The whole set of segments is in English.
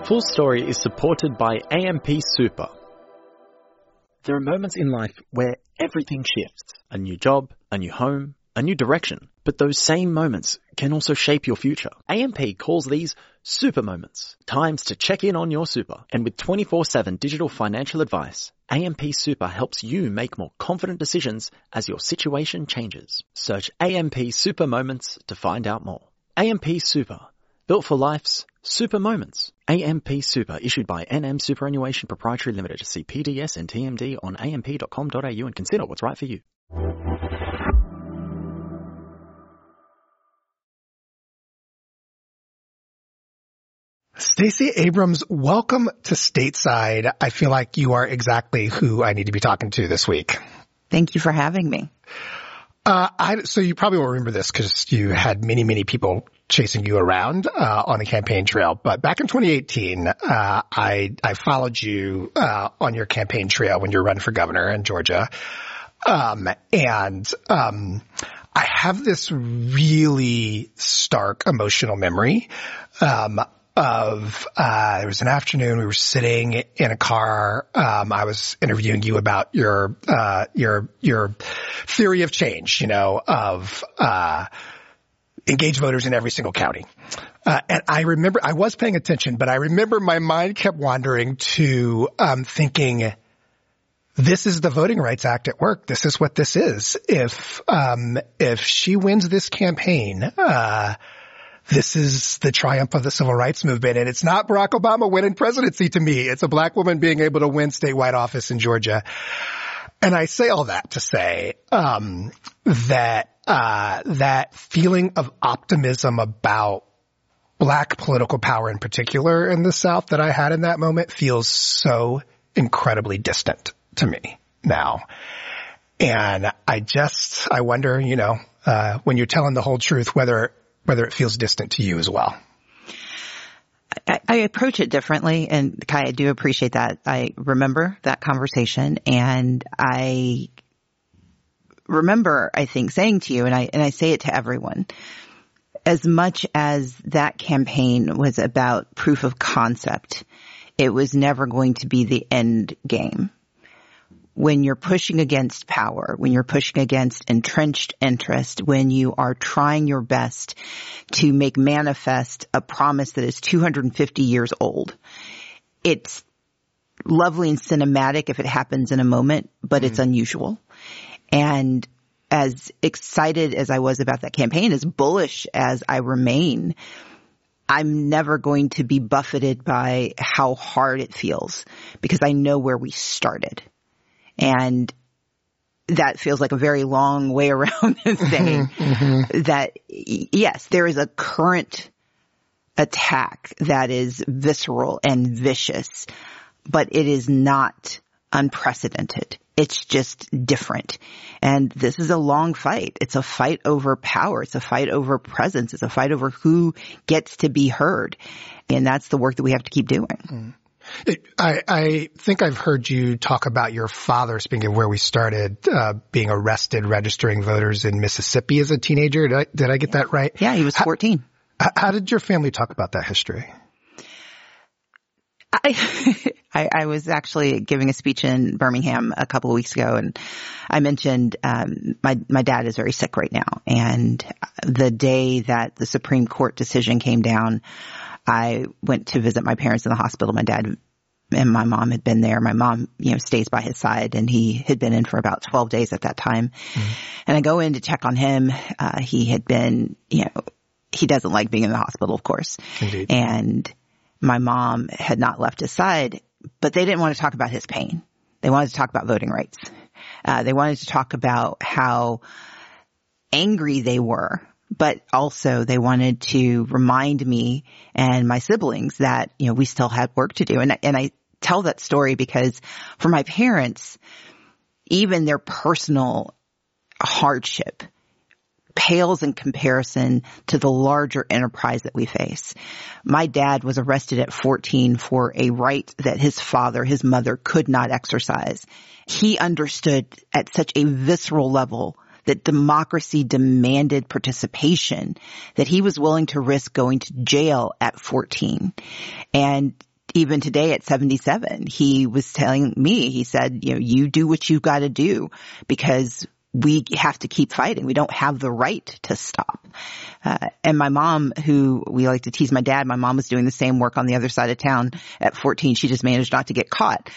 Full Story is supported by AMP Super. There are moments in life where everything shifts. A new job, a new home, a new direction. But those same moments can also shape your future. AMP calls these super moments. Times to check in on your super. And with 24/7 digital financial advice, AMP Super helps you make more confident decisions as your situation changes. Search AMP Super Moments to find out more. AMP Super. Built for life's super moments. AMP Super, issued by NM Superannuation Proprietary Limited. See PDS and TMD on amp.com.au and consider what's right for you. Stacey Abrams, welcome to Stateside. I feel like you are exactly who I need to be talking to this week. Thank you for having me. So you probably won't remember this because you had many, many people chasing you around on the campaign trail. But back in 2018, I followed you on your campaign trail when you were running for governor in Georgia. I have this really stark emotional memory there was an afternoon we were sitting in a car. I was interviewing you about your theory of change, of engage voters in every single county. And I remember I was paying attention, but I remember my mind kept wandering to thinking, this is the Voting Rights Act at work. This is what this is. If she wins this campaign, this is the triumph of the civil rights movement. And it's not Barack Obama winning presidency to me. It's a black woman being able to win statewide office in Georgia. And I say all that to say, that feeling of optimism about black political power in particular in the South that I had in that moment feels so incredibly distant to me now. And I wonder, when you're telling the whole truth, whether it feels distant to you as well. I approach it differently, and Kai, I do appreciate that. I remember that conversation, and I remember, I think, saying to you, and I say it to everyone, as much as that campaign was about proof of concept, it was never going to be the end game. When you're pushing against power, when you're pushing against entrenched interest, when you are trying your best to make manifest a promise that is 250 years old, it's lovely and cinematic if it happens in a moment, but it's unusual. And as excited as I was about that campaign, as bullish as I remain, I'm never going to be buffeted by how hard it feels because I know where we started. And that feels like a very long way around saying that, yes, there is a current attack that is visceral and vicious, but it is not unprecedented. It's just different. And this is a long fight. It's a fight over power. It's a fight over presence. It's a fight over who gets to be heard. And that's the work that we have to keep doing. I think I've heard you talk about your father, speaking of where we started, being arrested registering voters in Mississippi as a teenager. Did I get that right? Yeah, he was 14. How did your family talk about that history? I was actually giving a speech in Birmingham a couple of weeks ago, and I mentioned my dad is very sick right now. And the day that the Supreme Court decision came down, I went to visit my parents in the hospital. My dad and my mom had been there. My mom, stays by his side, and he had been in for about 12 days at that time. And I go in to check on him. He had been, he doesn't like being in the hospital, of course. Indeed. And my mom had not left his side, but they didn't want to talk about his pain. They wanted to talk about voting rights. They wanted to talk about how angry they were, but also they wanted to remind me and my siblings that, we still had work to do. And I tell that story because for my parents, even their personal hardship pales in comparison to the larger enterprise that we face. My dad was arrested at 14 for a right that his father, his mother could not exercise. He understood at such a visceral level that democracy demanded participation, that he was willing to risk going to jail at 14. And even today at 77, he was telling me, he said, you do what you've got to do because we have to keep fighting. We don't have the right to stop. And my mom, who we like to tease my dad, my mom was doing the same work on the other side of town at 14. She just managed not to get caught.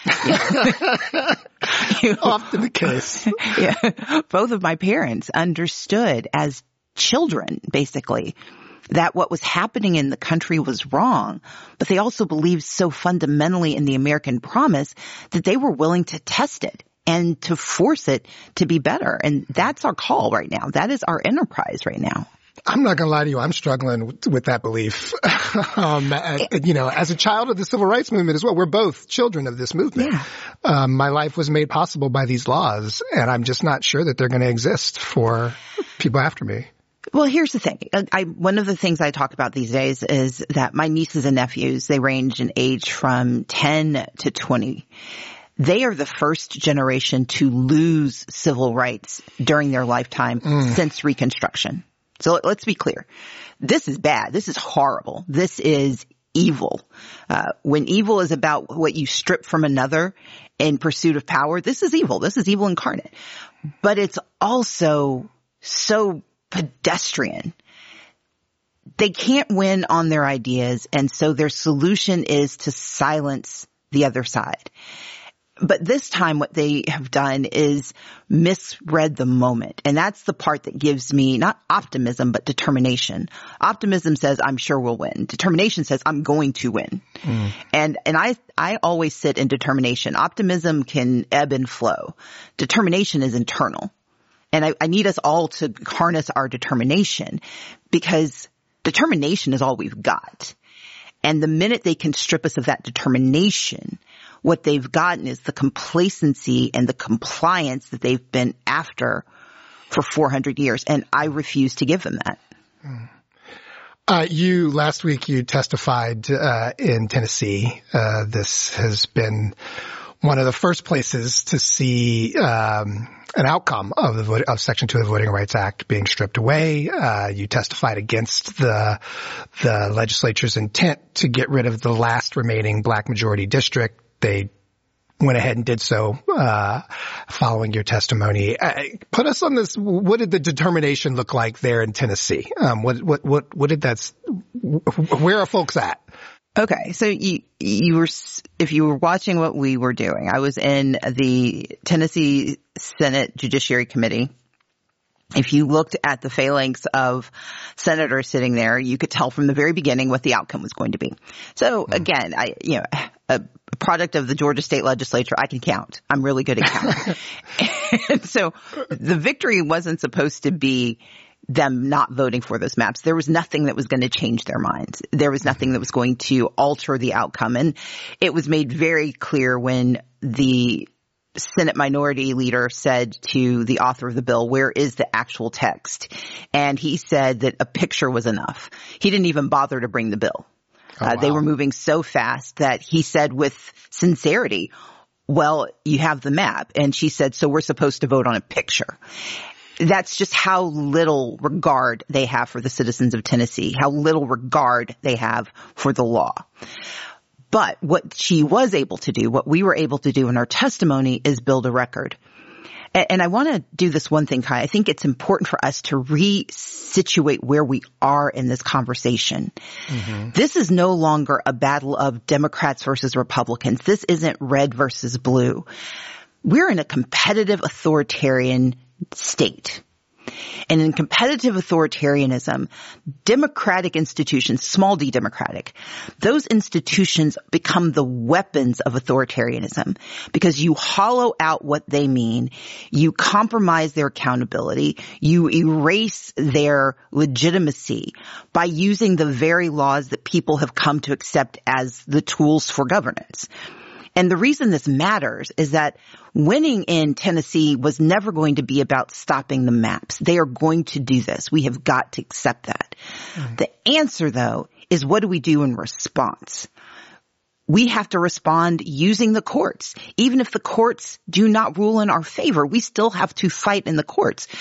Often the case. Yeah. Both of my parents understood as children, basically, that what was happening in the country was wrong, but they also believed so fundamentally in the American promise that they were willing to test it and to force it to be better. And that's our call right now. That is our enterprise right now. I'm not going to lie to you. I'm struggling with that belief. As a child of the civil rights movement as well, we're both children of this movement. Yeah. My life was made possible by these laws, and I'm just not sure that they're going to exist for people after me. Well, here's the thing. One of the things I talk about these days is that my nieces and nephews, they range in age from 10 to 20. They are the first generation to lose civil rights during their lifetime since Reconstruction. So let's be clear. This is bad. This is horrible. This is evil. When evil is about what you strip from another in pursuit of power, this is evil. This is evil incarnate. But it's also so pedestrian. They can't win on their ideas, and so their solution is to silence the other side. But this time what they have done is misread the moment. And that's the part that gives me not optimism, but determination. Optimism says, I'm sure we'll win. Determination says, I'm going to win. And I always sit in determination. Optimism can ebb and flow. Determination is internal. And I need us all to harness our determination because determination is all we've got. And the minute they can strip us of that determination, what they've gotten is the complacency and the compliance that they've been after for 400 years. And I refuse to give them that. Last week you testified in Tennessee. This has been one of the first places to see an outcome of Section 2 of the Voting Rights Act being stripped away. You testified against the legislature's intent to get rid of the last remaining black majority district. They went ahead and did so following your testimony. Put us on this. What did the determination look like there in Tennessee? What did that? Where are folks at? Okay, so you were, if you were watching what we were doing, I was in the Tennessee Senate Judiciary Committee. If you looked at the phalanx of senators sitting there, you could tell from the very beginning what the outcome was going to be. So again, a product of the Georgia State Legislature, I can count. I'm really good at counting. And so the victory wasn't supposed to be them not voting for those maps. There was nothing that was going to change their minds. There was nothing that was going to alter the outcome. And it was made very clear when the Senate Minority Leader said to the author of the bill, where is the actual text? And he said that a picture was enough. He didn't even bother to bring the bill. Wow. They were moving so fast that he said with sincerity, well, you have the map. And she said, so we're supposed to vote on a picture. That's just how little regard they have for the citizens of Tennessee, how little regard they have for the law. But what she was able to do, what we were able to do in our testimony is build a record. And I want to do this one thing, Kai. I think it's important for us to resituate where we are in this conversation. Mm-hmm. This is no longer a battle of Democrats versus Republicans. This isn't red versus blue. We're in a competitive authoritarian state. And in competitive authoritarianism, democratic institutions, small d democratic, those institutions become the weapons of authoritarianism because you hollow out what they mean, you compromise their accountability, you erase their legitimacy by using the very laws that people have come to accept as the tools for governance. And the reason this matters is that winning in Tennessee was never going to be about stopping the maps. They are going to do this. We have got to accept that. Mm. The answer, though, is what do we do in response? We have to respond using the courts. Even if the courts do not rule in our favor, we still have to fight in the courts.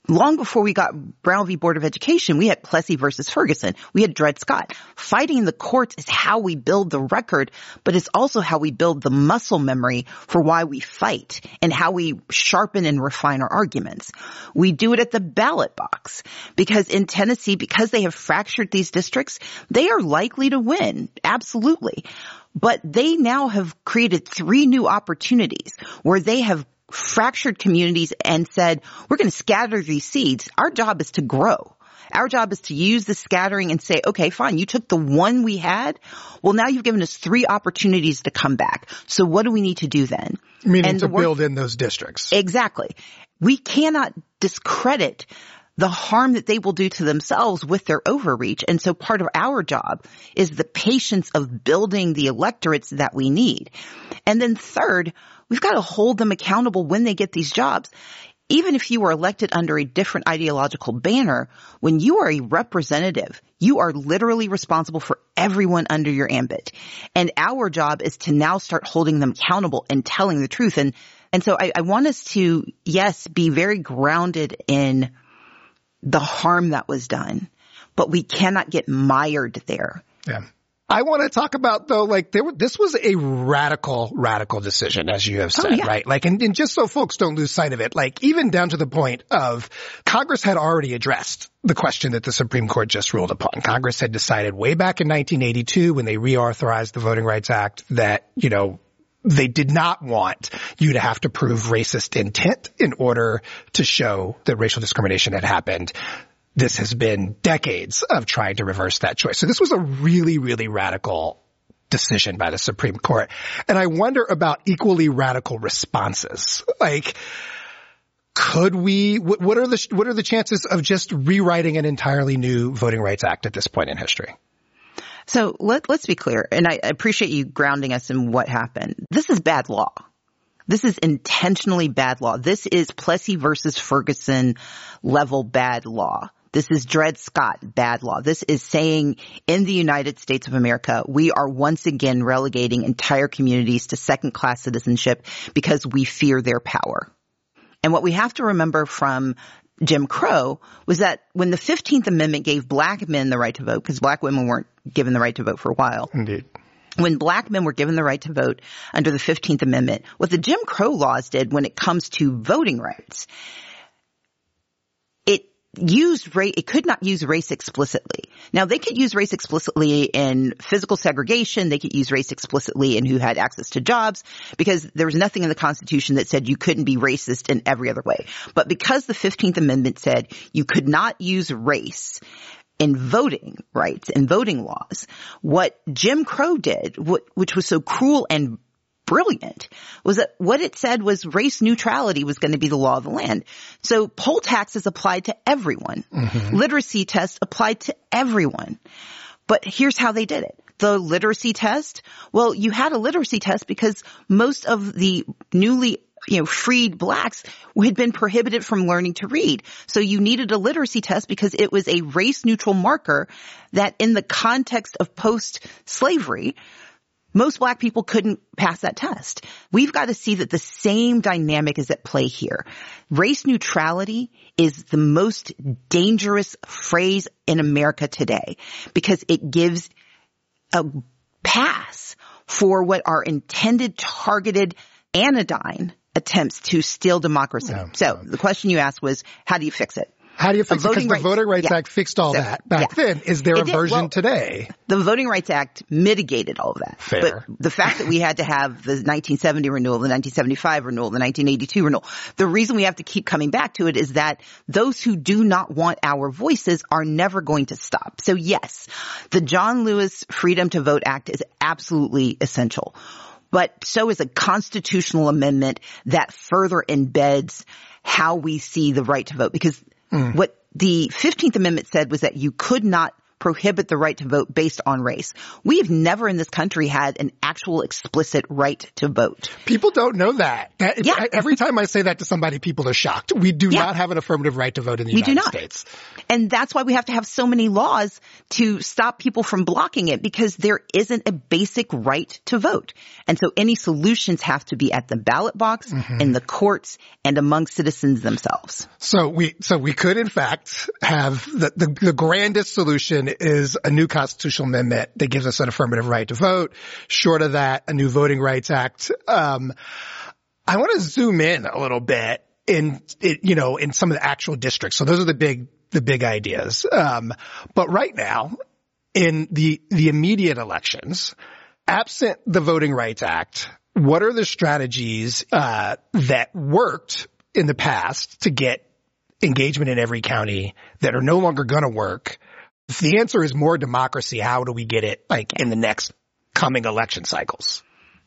long before we got Brown v. Board of Education, we had Plessy versus Ferguson. We had Dred Scott. Fighting in the courts is how we build the record, but it's also how we build the muscle memory for why we fight and how we sharpen and refine our arguments. We do it at the ballot box because in Tennessee, because they have fractured these districts, they are likely to win. Absolutely. But they now have created 3 new opportunities where they have fractured communities and said, we're going to scatter these seeds. Our job is to grow. Our job is to use the scattering and say, okay, fine, you took the one we had. Well, now you've given us 3 opportunities to come back. So what do we need to do then? Meaning to build in those districts. Exactly. We cannot discredit the harm that they will do to themselves with their overreach. And so part of our job is the patience of building the electorates that we need. And then third, we've got to hold them accountable when they get these jobs. Even if you were elected under a different ideological banner, when you are a representative, you are literally responsible for everyone under your ambit. And our job is to now start holding them accountable and telling the truth. And so I want us to, yes, be very grounded in the harm that was done, but we cannot get mired there. Yeah. I want to talk about though, like this was a radical decision, as you have said, right? Like, and just so folks don't lose sight of it, like even down to the point of Congress had already addressed the question that the Supreme Court just ruled upon. Congress had decided way back in 1982 when they reauthorized the Voting Rights Act that, you know, they did not want you to have to prove racist intent in order to show that racial discrimination had happened. This has been decades of trying to reverse that choice. So this was a really, really radical decision by the Supreme Court. And I wonder about equally radical responses. Like, could we, what are the chances of just rewriting an entirely new Voting Rights Act at this point in history? So let's be clear, and I appreciate you grounding us in what happened. This is bad law. This is intentionally bad law. This is Plessy versus Ferguson level bad law. This is Dred Scott bad law. This is saying in the United States of America, we are once again relegating entire communities to second-class citizenship because we fear their power. And what we have to remember from Jim Crow was that when the 15th Amendment gave black men the right to vote, because black women weren't given the right to vote for a while. Indeed. When black men were given the right to vote under the 15th Amendment, what the Jim Crow laws did when it comes to voting rights, it could not use race explicitly. Now, they could use race explicitly in physical segregation. They could use race explicitly in who had access to jobs, because there was nothing in the Constitution that said you couldn't be racist in every other way. But because the 15th Amendment said you could not use race in voting rights and voting laws, what Jim Crow did, which was so cruel and brilliant, was that what it said was race neutrality was going to be the law of the land. So poll taxes applied to everyone. Mm-hmm. Literacy tests applied to everyone. But here's how they did it. The literacy test, well, you had a literacy test because most of the newly freed blacks had been prohibited from learning to read. So you needed a literacy test because it was a race neutral marker that in the context of post-slavery, most black people couldn't pass that test. We've got to see that the same dynamic is at play here. Race neutrality is the most dangerous phrase in America today because it gives a pass for what are intended, targeted, anodyne attempts to steal democracy. Yeah. So the question you asked was, how do you fix it? How do you fix it? Because the Voting Rights Act fixed all that back then. Is there a version today? The Voting Rights Act mitigated all of that. Fair. But the fact that we had to have the 1970 renewal, the 1975 renewal, the 1982 renewal, the reason we have to keep coming back to it is that those who do not want our voices are never going to stop. So yes, the John Lewis Freedom to Vote Act is absolutely essential. But so is a constitutional amendment that further embeds how we see the right to vote. Because what the 15th Amendment said was that you could not prohibit the right to vote based on race. We've never in this country had an actual explicit right to vote. People don't know that. Every time I say that to somebody, people are shocked. We do not have an affirmative right to vote in the United States. And that's why we have to have so many laws to stop people from blocking it, because there isn't a basic right to vote. And so any solutions have to be at the ballot box, in the courts, and among citizens themselves. So we could in fact have the grandest solution is a new constitutional amendment that gives us an affirmative right to vote. Short of that, a new Voting Rights Act. I want to zoom in a little bit in some of the actual districts. So those are the big ideas. But right now, in the immediate elections, absent the Voting Rights Act, what are the strategies that worked in the past to get engagement in every county that are no longer going to work? If the answer is more democracy, how do we get it in the next coming election cycles?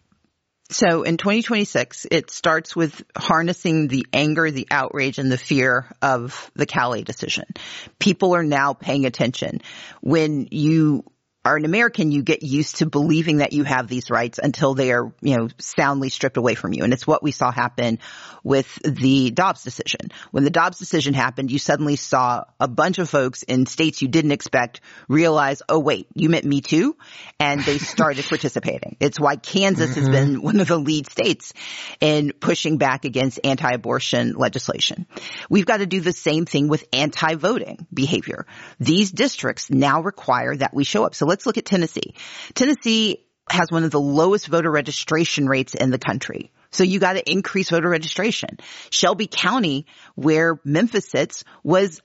So in 2026, it starts with harnessing the anger, the outrage, and the fear of the Cali decision. People are now paying attention. When you are an American, you get used to believing that you have these rights until they are, soundly stripped away from you. And it's what we saw happen with the Dobbs decision. When the Dobbs decision happened, you suddenly saw a bunch of folks in states you didn't expect realize, oh, wait, you meant me too? And they started participating. It's why Kansas has been one of the lead states in pushing back against anti-abortion legislation. We've got to do the same thing with anti-voting behavior. These districts now require that we show up. So let's look at Tennessee. Tennessee has one of the lowest voter registration rates in the country. So you got to increase voter registration. Shelby County, where Memphis sits, was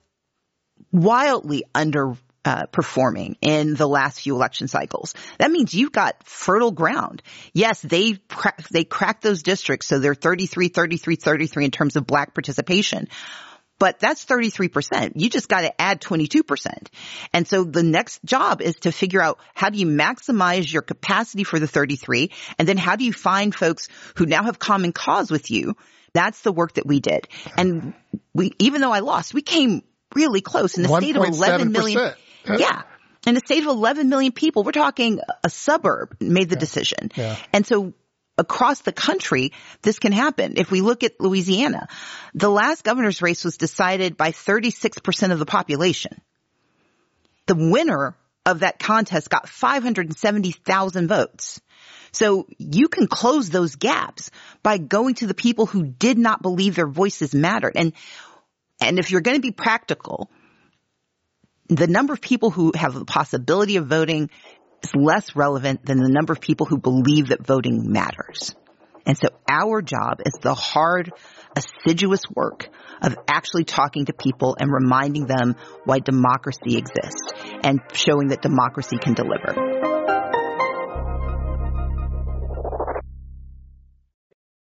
wildly underperforming in the last few election cycles. That means you've got fertile ground. Yes, they cracked those districts, so they're 33 in terms of black participation. But that's 33%. You just got to add 22%. And so the next job is to figure out, how do you maximize your capacity for the 33? And then how do you find folks who now have common cause with you? That's the work that we did. And even though I lost, we came really close in the state of 11 million. Yeah. In the state of 11 million people, we're talking a suburb made the decision. Yeah. And so across the country, this can happen. If we look at Louisiana, the last governor's race was decided by 36% of the population. The winner of that contest got 570,000 votes. So you can close those gaps by going to the people who did not believe their voices mattered. And if you're going to be practical, the number of people who have the possibility of voting is less relevant than the number of people who believe that voting matters. And so our job is the hard, assiduous work of actually talking to people and reminding them why democracy exists and showing that democracy can deliver.